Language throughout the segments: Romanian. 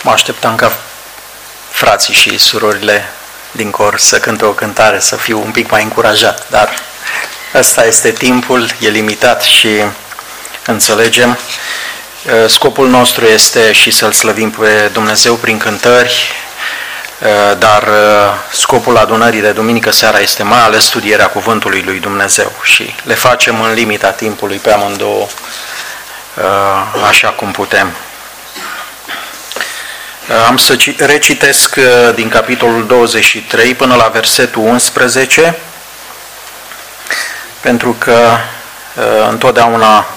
Mă așteptam ca frații și surorile din cor să cânte o cântare, să fiu un pic mai încurajat, dar ăsta este timpul, e limitat și înțelegem. Scopul nostru este și să-L slăvim pe Dumnezeu prin cântări, dar scopul adunării de duminică seara este mai ales studierea Cuvântului lui Dumnezeu și le facem în limita timpului pe amândouă, așa cum putem. Am să recitesc din capitolul 23 până la versetul 11, pentru că întotdeauna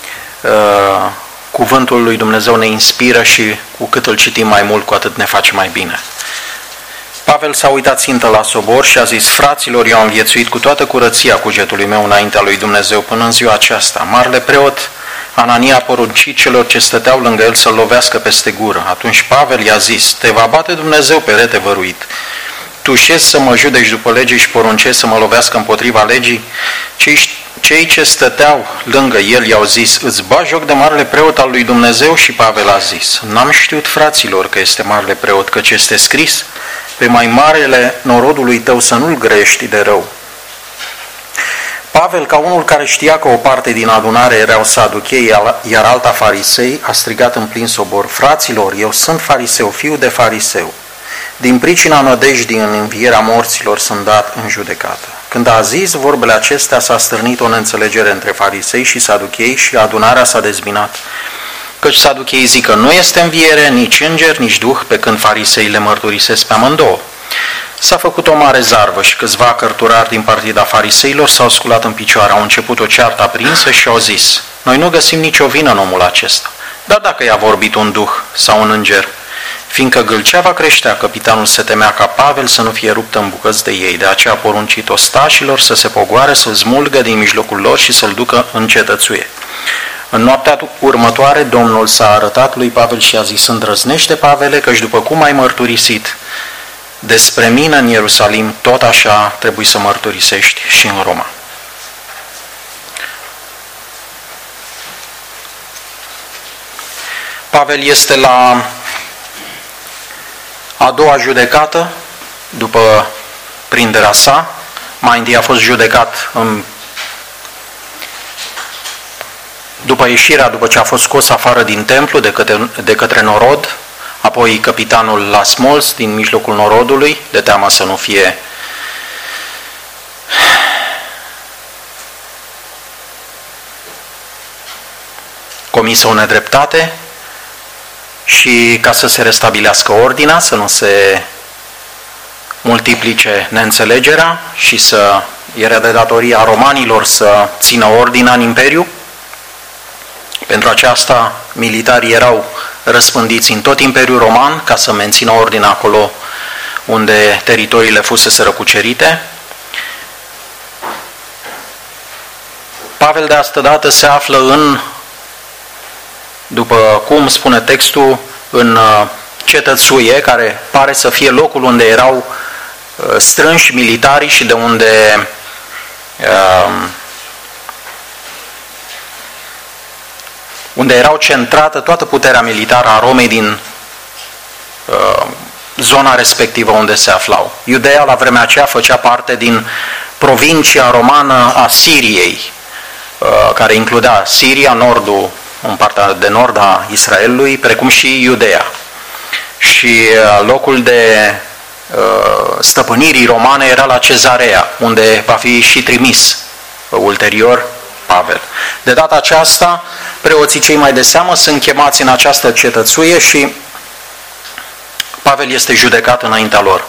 Cuvântul lui Dumnezeu ne inspiră și cu cât îl citim mai mult, cu atât ne face mai bine. Pavel s-a uitat țintă la sobor și a zis: fraților, eu am viețuit cu toată curăția cugetului meu înaintea lui Dumnezeu până în ziua aceasta. Marele preot Anania a poruncit celor ce stăteau lângă el să-l lovească peste gură. Atunci Pavel i-a zis: te va bate Dumnezeu, perete văruit. Tu șezi să mă judeci după lege și poruncești să mă lovească împotriva legii? Cei ce stăteau lângă el i-au zis: îți bagi joc de marele preot al lui Dumnezeu? Și Pavel a zis: n-am știut, fraților, că este marele preot, căci este scris: pe mai marele norodului tău să nu-l grești de rău. Pavel, ca unul care știa că o parte din adunare erau saduchei, iar alta farisei, a strigat în plin sobor: fraților, eu sunt fariseu, fiu de fariseu. Din pricina nădejdii în învierea morților sunt dat în judecată. Când a zis vorbele acestea, s-a stârnit o neînțelegere între farisei și saduchei și adunarea s-a dezbinat. Căci saducheii zic că nu este înviere, nici înger, nici duh, pe când farisei le mărturisesc pe amândouă. S-a făcut o mare zarvă și câțiva cărturari din partida fariseilor s-au sculat în picioare, au început o ceartă aprinsă și au zis: noi nu găsim nicio vină în omul acesta, dar dacă i-a vorbit un duh sau un înger, fiindcă gâlceava creștea, capitanul se temea ca Pavel să nu fie rupt în bucăți de ei, de aceea a poruncit ostașilor să se pogoare, să-l smulgă din mijlocul lor și să-l ducă în cetățuie. În noaptea următoare, Domnul s-a arătat lui Pavel și a zis: îndrăznește, Pavele, căci după cum ai mărturisit despre mine în Ierusalim, tot așa trebuie să mărturisești și în Roma. Pavel este la a doua judecată după prinderea sa. Mai întâi a fost judecat după ce a fost scos afară din templu de către norod, apoi capitanul l-a smols din mijlocul norodului, de teamă să nu fie comisă o nedreptate și ca să se restabilească ordinea, să nu se multiplice neînțelegerea și să era de datoria romanilor să țină ordinea în imperiu. Pentru aceasta, militarii erau răspândiți în tot Imperiul Roman ca să mențină ordinea acolo unde teritoriile fuseseră cucerite. Pavel de astădată se află după cum spune textul, în cetățuie, care pare să fie locul unde erau strânși militarii și de unde erau centrată toată puterea militară a Romei din zona respectivă unde se aflau. Iudeea la vremea aceea făcea parte din provincia romană a Siriei, care includea Siria, nordul, în partea de nord a Israelului, precum și Iudeea. Și locul de stăpânirii romane era la Cezarea, unde va fi și trimis ulterior Pavel. De data aceasta, preoții cei mai de seamă sunt chemați în această cetățuie și Pavel este judecat înaintea lor.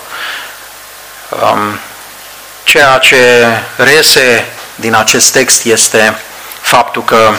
Ceea ce reiese din acest text este faptul că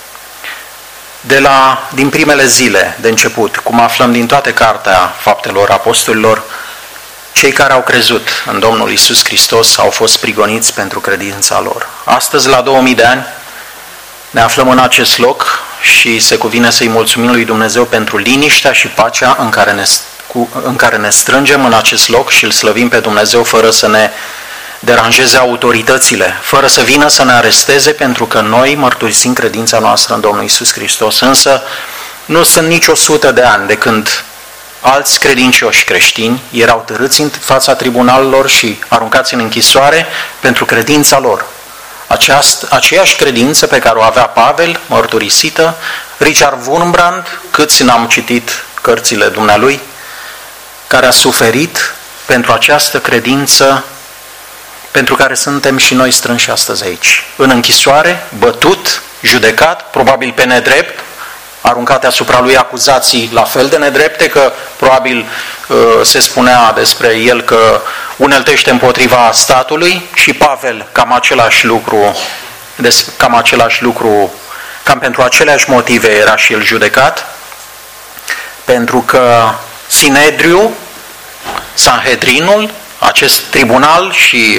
din primele zile de început, cum aflăm din toată cartea Faptelor Apostolilor, cei care au crezut în Domnul Iisus Hristos au fost prigoniți pentru credința lor. Astăzi, la 2000 de ani, ne aflăm în acest loc și se cuvine să-i mulțumim lui Dumnezeu pentru liniștea și pacea în care ne strângem în acest loc și îl slăvim pe Dumnezeu fără să ne deranjeze autoritățile, fără să vină să ne aresteze, pentru că noi mărturisim credința noastră în Domnul Iisus Hristos. Însă nu sunt nici 100 de ani de când alți credincioși creștini erau târâți în fața tribunalelor și aruncați în închisoare pentru credința lor. Aceeași credință pe care o avea Pavel, mărturisită, Richard Wurmbrand, câți n-am citit cărțile dumnealui, care a suferit pentru această credință pentru care suntem și noi strânși astăzi aici. În închisoare, bătut, judecat, probabil pe nedrept, aruncate asupra lui acuzații la fel de nedrepte, că probabil se spunea despre el că uneltește împotriva statului, și Pavel cam același lucru, cam pentru aceleași motive era și el judecat, pentru că Sanhedrinul, acest tribunal și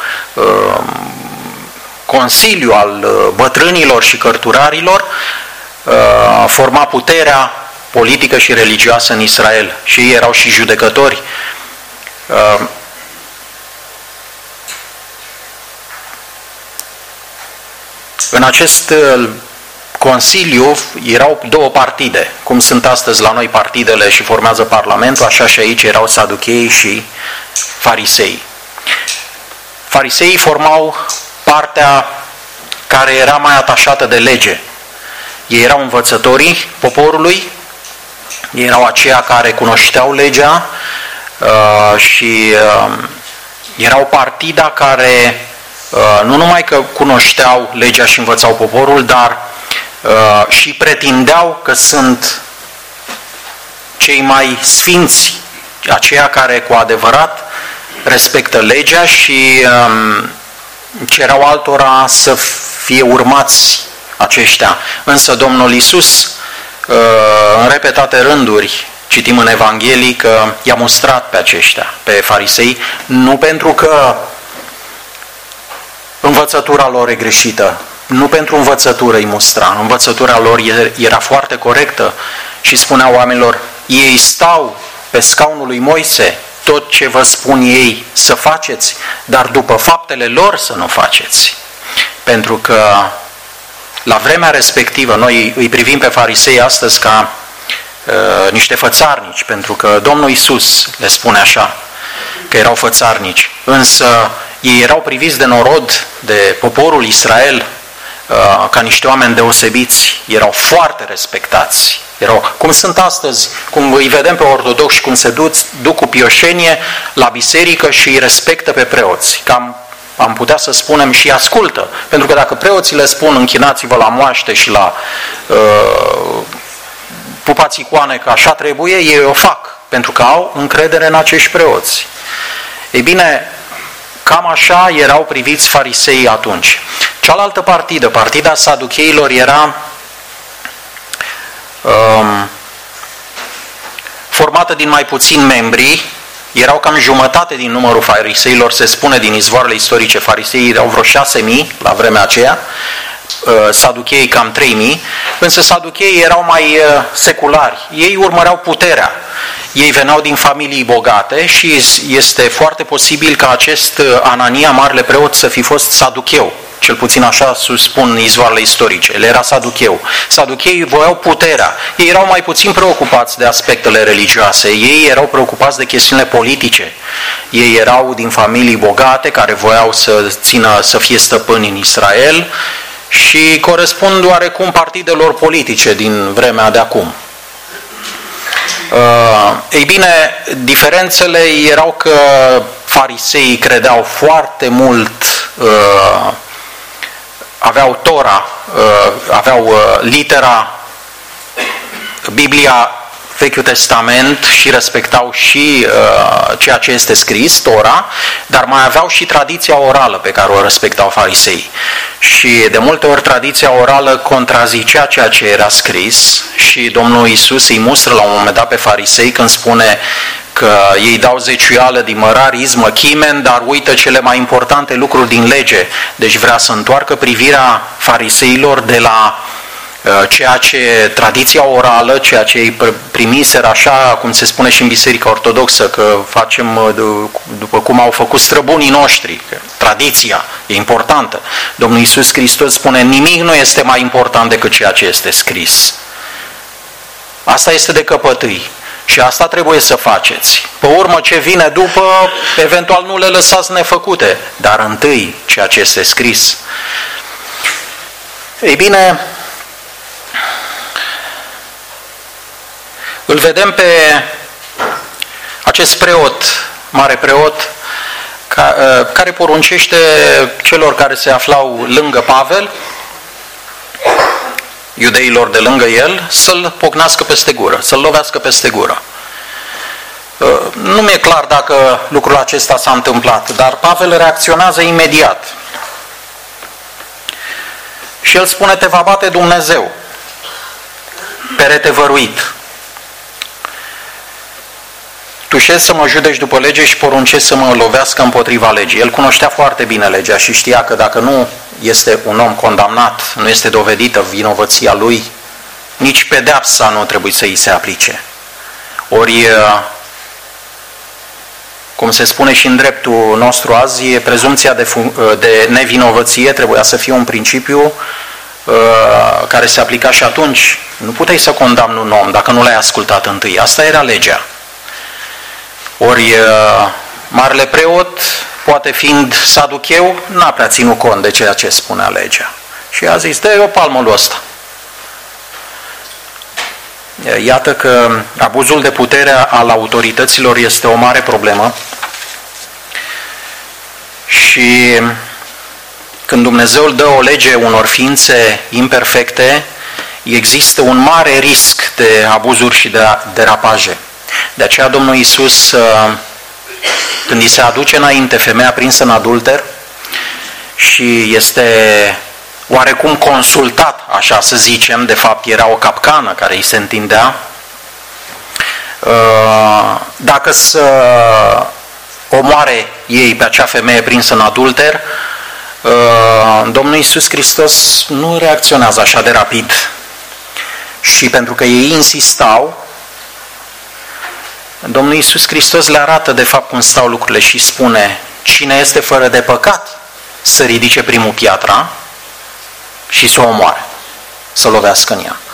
consiliu al bătrânilor și cărturarilor forma puterea politică și religioasă în Israel și ei erau și judecători. În acest consiliu erau două partide, cum sunt astăzi la noi partidele și formează Parlamentul, așa și aici erau saducheii și farisei. Fariseii formau partea care era mai atașată de lege. Ei erau învățătorii poporului, ei erau aceia care cunoșteau legea și erau partida care nu numai că cunoșteau legea și învățau poporul, dar și pretindeau că sunt cei mai sfinți, aceia care cu adevărat respectă legea și cereau altora să fie urmați aceștia. Însă Domnul Iisus, în repetate rânduri, citim în Evanghelii că i-a mustrat pe aceștia, pe farisei, nu pentru că învățătura lor e greșită, nu pentru învățătură îi mustra, învățătura lor era foarte corectă și spunea oamenilor, ei stau pe scaunul lui Moise, tot ce vă spun ei să faceți, dar după faptele lor să nu faceți. Pentru că la vremea respectivă, noi îi privim pe farisei astăzi ca niște fățarnici, pentru că Domnul Iisus le spune așa, că erau fățarnici, însă ei erau priviți de norod, de poporul Israel, ca niște oameni deosebiți, erau foarte respectați. Erau, cum sunt astăzi, cum îi vedem pe ortodoxi, cum se duc cu pioșenie la biserică și îi respectă pe preoți. Cam am putea să spunem și ascultă. Pentru că dacă preoții le spun închinați-vă la moaște și la pupați icoane că așa trebuie, ei o fac, pentru că au încredere în acești preoți. Ei bine, cam așa erau priviți fariseii atunci. Cealaltă partidă, partida saducheilor, era formată din mai puțini membri, erau cam jumătate din numărul fariseilor, se spune din izvoarele istorice, fariseii erau vreo 6.000 la vremea aceea, saducheii cam 3.000, însă saducheii erau mai seculari, ei urmăreau puterea, ei veneau din familii bogate și este foarte posibil ca acest Anania, marele preot, să fi fost saducheu. Cel puțin așa spun izvoarele istorice. El era saducheu. Saducheii voiau puterea. Ei erau mai puțin preocupați de aspectele religioase. Ei erau preocupați de chestiunile politice. Ei erau din familii bogate care voiau să fie stăpâni în Israel și corespund oarecum partidelor politice din vremea de acum. Ei bine, diferențele erau că fariseii credeau foarte mult, aveau Tora, aveau litera, Biblia, Vechiul Testament și respectau și ceea ce este scris, Tora, dar mai aveau și tradiția orală pe care o respectau farisei. Și de multe ori tradiția orală contrazicea ceea ce era scris și Domnul Iisus îi mustră la un moment dat pe farisei când spune că ei dau zeciuială din mărari, izmă, chimen, dar uită cele mai importante lucruri din lege. Deci vrea să întoarcă privirea fariseilor de la ceea ce tradiția orală, ceea ce ei primiseră așa, cum se spune și în Biserica Ortodoxă, că facem după cum au făcut străbunii noștri, că tradiția e importantă. Domnul Iisus Hristos spune, nimic nu este mai important decât ceea ce este scris. Asta este de căpătâi. Și asta trebuie să faceți. Pe urmă, ce vine după, eventual nu le lăsați nefăcute, dar întâi ceea ce este scris. Ei bine, îl vedem pe acest preot, mare preot, care poruncește celor care se aflau lângă Pavel, iudeilor de lângă el, să-l pocnească peste gură, să-l lovească peste gură. Nu mi-e clar dacă lucrul acesta s-a întâmplat, dar Pavel reacționează imediat. Și el spune, te va bate Dumnezeu, perete văruit. Tu șezi să mă judeci după lege și poruncești să mă lovească împotriva legii. El cunoștea foarte bine legea și știa că dacă nu este un om condamnat, nu este dovedită vinovăția lui, nici pedeapsa nu trebuie să îi se aplice. Ori, cum se spune și în dreptul nostru azi, prezumția de nevinovăție trebuia să fie un principiu care se aplica și atunci. Nu puteai să condamni un om dacă nu l-ai ascultat întâi. Asta era legea. Ori marele preot, poate fiind saducheu, n-a prea ținut cont de ceea ce spunea legea. Și a zis, dă-i o palmă lui ăsta. Iată că abuzul de putere al autorităților este o mare problemă. Și când Dumnezeu îl dă o lege unor ființe imperfecte, există un mare risc de abuzuri și de derapaje. De aceea Domnul Iisus, când îi se aduce înainte femeia prinsă în adulter și este oarecum consultat, așa să zicem, de fapt era o capcană care îi se întindea, dacă să omoare ei pe acea femeie prinsă în adulter, Domnul Iisus Hristos nu reacționează așa de rapid. Și pentru că ei insistau, Domnul Iisus Hristos le arată de fapt cum stau lucrurile și spune, cine este fără de păcat să ridice primul piatra și să o omoare, să lovească în ea.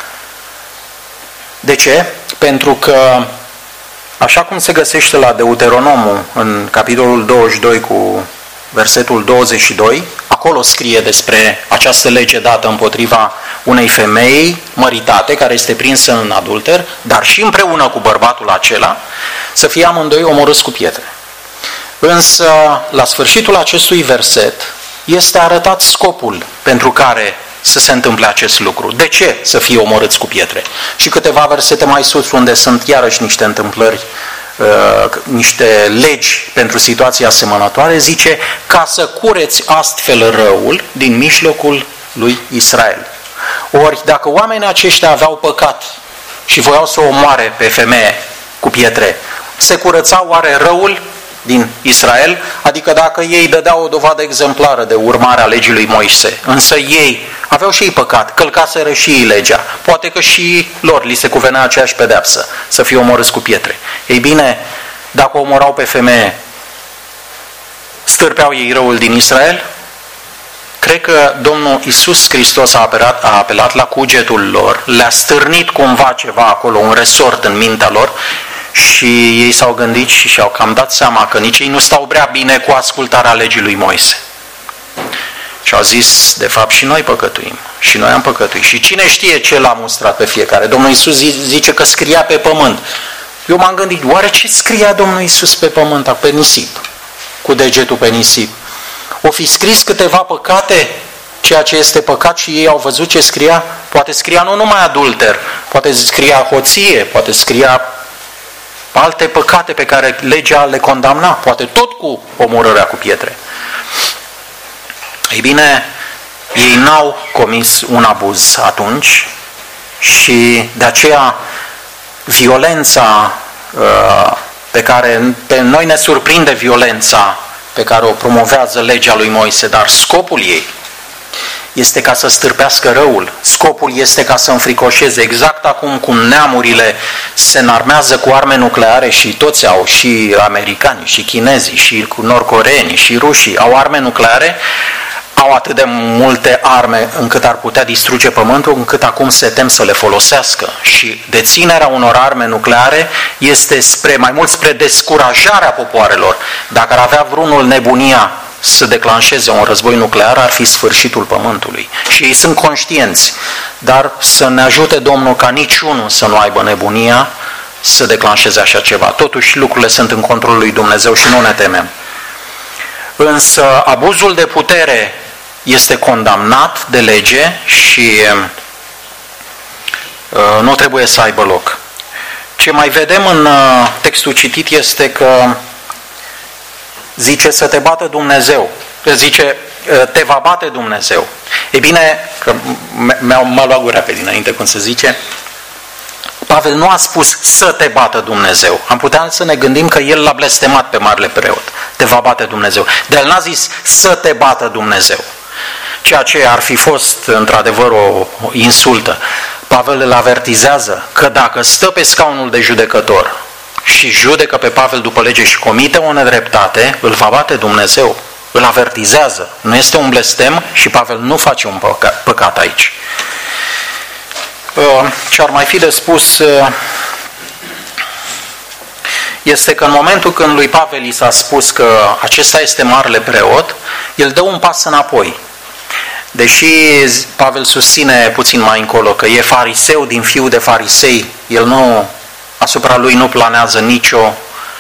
De ce? Pentru că, așa cum se găsește la Deuteronomul, în capitolul 22 cu versetul 22, acolo scrie despre această lege dată împotriva unei femei măritate, care este prinsă în adulter, dar și împreună cu bărbatul acela, să fie amândoi omorâți cu pietre. Însă, la sfârșitul acestui verset, este arătat scopul pentru care să se întâmple acest lucru. De ce să fie omorâți cu pietre? Și câteva versete mai sus, unde sunt iarăși niște întâmplări, niște legi pentru situații asemănătoare, zice, ca să cureți astfel răul din mijlocul lui Israel. Ori, dacă oamenii aceștia aveau păcat și voiau să o omoare pe femeie cu pietre, se curăța oare răul din Israel? Adică dacă ei dădeau o dovadă exemplară de urmare a legii lui Moise, însă ei aveau și ei păcat, călcaseră și ei legea, poate că și lor li se cuvenea aceeași pedeapsă, să fie omorâți cu pietre. Ei bine, dacă o omorau pe femeie, stârpeau ei răul din Israel? Cred că Domnul Iisus Hristos a apelat la cugetul lor, le-a stârnit cumva ceva acolo, un resort în mintea lor, și ei s-au gândit și și-au cam dat seama că nici ei nu stau prea bine cu ascultarea legii lui Moise. Și au zis, de fapt și noi păcătuim, și noi am păcătuit. Și cine știe ce l-a mustrat pe fiecare? Domnul Iisus zice că scria pe pământ. Eu m-am gândit, oare ce scria Domnul Iisus pe pământ, pe nisip, cu degetul pe nisip? O fi scris câteva păcate, ceea ce este păcat, și ei au văzut ce scria? Poate scria nu numai adulter, poate scria hoție, poate scria alte păcate pe care legea le condamna, poate tot cu omorârea cu pietre. Ei bine, ei n-au comis un abuz atunci și de aceea violența pe noi ne surprinde violența pe care o promovează legea lui Moise, dar scopul ei este ca să stârpească răul. Scopul este ca să înfricoșeze, exact acum cum neamurile se înarmează cu arme nucleare și toți au, și americanii, și chinezii, și nordcoreenii, și rușii au arme nucleare. au atât de multe arme încât ar putea distruge pământul, încât acum se tem să le folosească. Și deținerea unor arme nucleare este mai mult spre descurajarea popoarelor. Dacă ar avea vreunul nebunia să declanșeze un război nuclear, ar fi sfârșitul pământului. Și ei sunt conștienți. Dar să ne ajute Domnul ca niciunul să nu aibă nebunia să declanșeze așa ceva. Totuși lucrurile sunt în controlul lui Dumnezeu și nu ne temem. Însă abuzul de putere este condamnat de lege și nu trebuie să aibă loc. Ce mai vedem în textul citit este că zice să te bată Dumnezeu. Zice te va bate Dumnezeu. E bine, că m-a luat gura pe dinainte, cum se zice, Pavel nu a spus să te bată Dumnezeu. Am putea să ne gândim că el l-a blestemat pe marele preot. Te va bate Dumnezeu. Dar el n-a zis să te bată Dumnezeu. Ceea ce ar fi fost într-adevăr o insultă. Pavel îl avertizează că dacă stă pe scaunul de judecător și judecă pe Pavel după lege și comite o nedreptate, îl va bate Dumnezeu. Îl avertizează. Nu este un blestem și Pavel nu face un păcat aici. Ce ar mai fi de spus este că în momentul când lui Pavel i s-a spus că acesta este marele preot, el dă un pas înapoi. Deși Pavel susține puțin mai încolo că e fariseu din fiul de farisei, asupra lui nu planează nicio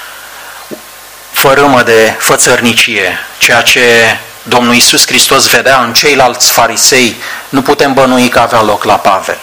fărâmă de fățărnicie, ceea ce Domnul Iisus Hristos vedea în ceilalți farisei, nu putem bănui că avea loc la Pavel.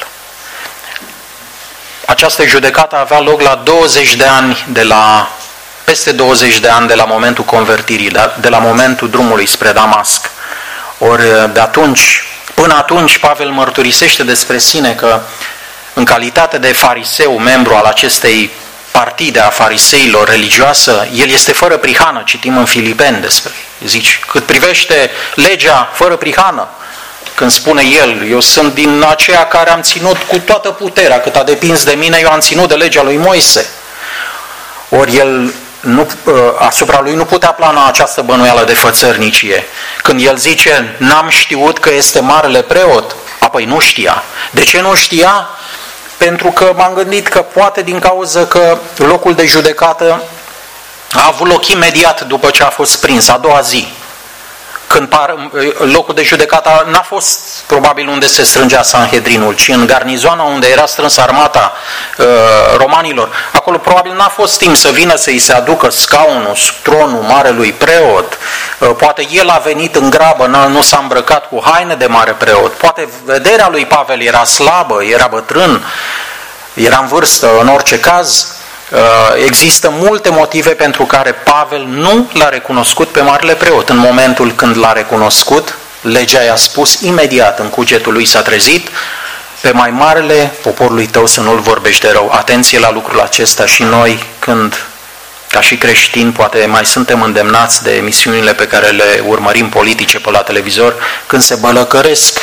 Această judecată avea loc la 20 de ani peste 20 de ani de la momentul convertirii, de la momentul drumului spre Damasc. Ori până atunci Pavel mărturisește despre sine că în calitate de fariseu, membru al acestei partide a fariseilor religioasă, el este fără prihană, citim în Filipeni despre. Zici, cât privește legea fără prihană, când spune el, eu sunt din aceia care am ținut cu toată puterea, cât a depins de mine, eu am ținut de legea lui Moise. Ori el asupra lui nu putea plana această bănuială de fățărnicie. Când el zice, n-am știut că este marele preot, apoi nu știa. De ce nu știa? Pentru că m-am gândit că poate din cauza că locul de judecată a avut loc imediat după ce a fost prins, a doua zi. Când locul de judecată n-a fost probabil unde se strângea Sanhedrinul, ci în garnizoana unde era strânsă armata romanilor. Acolo probabil n-a fost timp să vină să-i se aducă scaunul, tronul marelui preot. Poate el a venit în grabă, nu s-a îmbrăcat cu haine de mare preot. Poate vederea lui Pavel era slabă, era bătrân, era în vârstă, în orice caz. Există multe motive pentru care Pavel nu l-a recunoscut pe marele preot. În momentul când l-a recunoscut, legea i-a spus imediat, în cugetul lui s-a trezit, pe mai marele poporului tău să nu-l vorbești de rău. Atenție la lucrul acesta și noi, când, ca și creștini, poate mai suntem îndemnați de emisiunile pe care le urmărim politice pe la televizor, când se bălăcăresc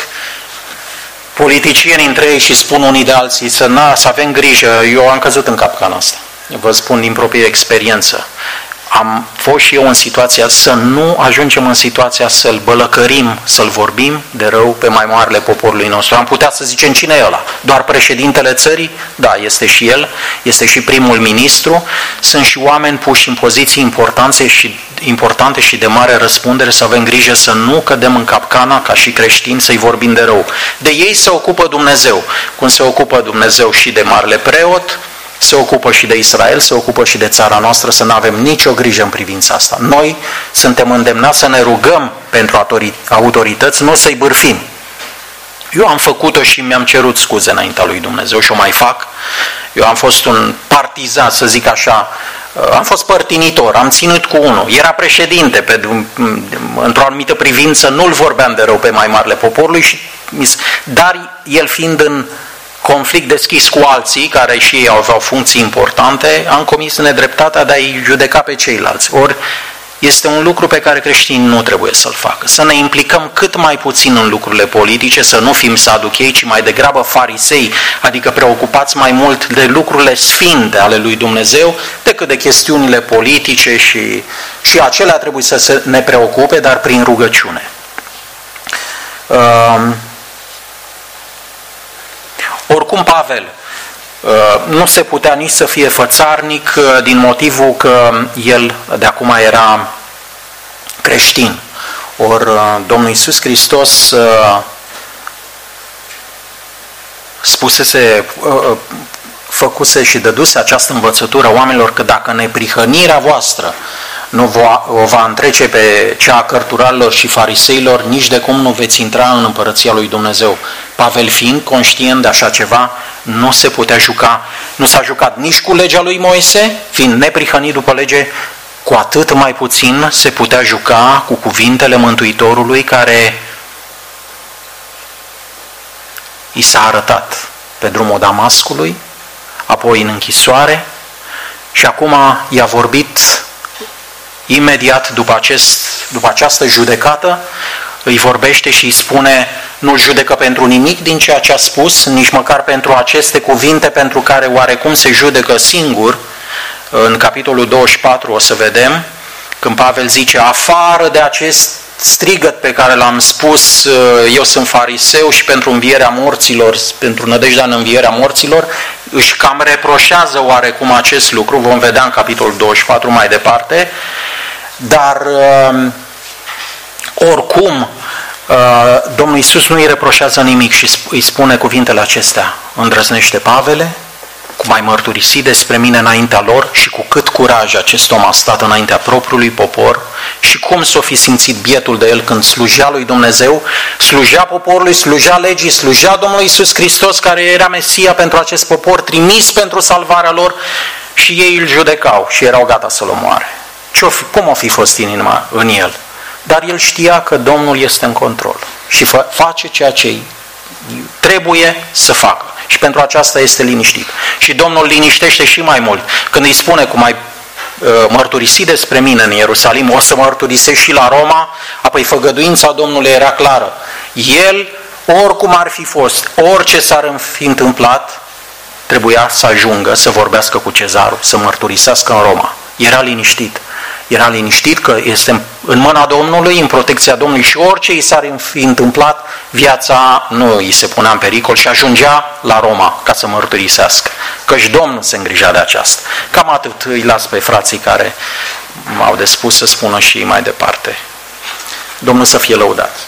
politicieni între ei și spun unii de alții să avem grijă. Eu am căzut în capcana asta. Vă spun din proprie experiență. Am fost și eu în situația să nu ajungem în situația să-l bălăcărim, să-l vorbim de rău pe mai marele poporului nostru. Am putea să zicem cine e ăla? Doar președintele țării? Da, este și el, este și primul ministru, sunt și oameni puși în poziții importante și de mare răspundere, să avem grijă să nu cădem în capcana ca și creștini să-i vorbim de rău. De ei se ocupă Dumnezeu, cum se ocupă Dumnezeu și de marele preot, se ocupă și de Israel, se ocupă și de țara noastră, să nu avem nicio grijă în privința asta. Noi suntem îndemnați să ne rugăm pentru autorități, nu să-i bârfim. Eu am făcut-o și mi-am cerut scuze înaintea lui Dumnezeu și o mai fac. Eu am fost un partizan, să zic așa, am fost părtinitor, am ținut cu unul. Era președinte, într-o anumită privință, nu-l vorbeam de rău pe mai marele poporului, dar el fiind în conflict deschis cu alții, care și ei aveau funcții importante, am comis nedreptatea de a-i judeca pe ceilalți. Ori este un lucru pe care creștinii nu trebuie să-l facă. Să ne implicăm cât mai puțin în lucrurile politice, să nu fim saduchei, ci mai degrabă farisei, adică preocupați mai mult de lucrurile sfinte ale lui Dumnezeu, decât de chestiunile politice și acelea trebuie să ne preocupe, dar prin rugăciune. Oricum Pavel nu se putea nici să fie fățarnic din motivul că el de acum era creștin. Ori Domnul Iisus Hristos făcuse și dăduse această învățătură oamenilor că dacă neprihănirea voastră nu o va întrece pe cea a cărturalilor și fariseilor, nici de cum nu veți intra în împărăția lui Dumnezeu. Pavel, fiind conștient de așa ceva, nu se putea juca, nu s-a jucat nici cu legea lui Moise, fiind neprihănit după lege, cu atât mai puțin se putea juca cu cuvintele Mântuitorului care i s-a arătat pe drumul Damascului, apoi în închisoare și acum i-a vorbit imediat după această judecată, îi vorbește și îi spune: nu judecă pentru nimic din ceea ce a spus, nici măcar pentru aceste cuvinte pentru care oarecum se judecă singur. În capitolul 24 o să vedem, când Pavel zice: afară de acest strigăt pe care l-am spus, eu sunt fariseu și pentru învierea morților, pentru nădejdea în învierea morților, își cam reproșează oarecum acest lucru, vom vedea în capitolul 24 mai departe, dar oricum Domnul Iisus nu îi reproșează nimic și îi spune cuvintele acestea: îndrăznește, Pavele, cum ai mărturisit despre mine înaintea lor și cu cât curaj acest om a stat înaintea propriului popor și cum s-o fi simțit bietul de el când slujea lui Dumnezeu, slujea poporului, slujea legii, slujea Domnului Iisus Hristos care era Mesia pentru acest popor, trimis pentru salvarea lor, și ei îl judecau și erau gata să-l omoare. Cum o fi fost inima în el? Dar el știa că Domnul este în control și face ceea ce trebuie să facă. Și pentru aceasta este liniștit. Și Domnul liniștește și mai mult. Când îi spune: cum ai mărturisit despre mine în Ierusalim, o să mărturisești și la Roma, apoi făgăduința Domnului era clară. El, oricum ar fi fost, orice s-ar fi întâmplat, trebuia să ajungă să vorbească cu Cezarul, să mărturisească în Roma. Era liniștit. Era liniștit că este în mâna Domnului, în protecția Domnului și orice i s-ar fi întâmplat, viața nu îi se punea în pericol și ajungea la Roma ca să mărturisească. Căci Domnul se îngrija de aceasta. Cam atât. Îi las pe frații care m-au de spus să spună și mai departe. Domnul să fie lăudat.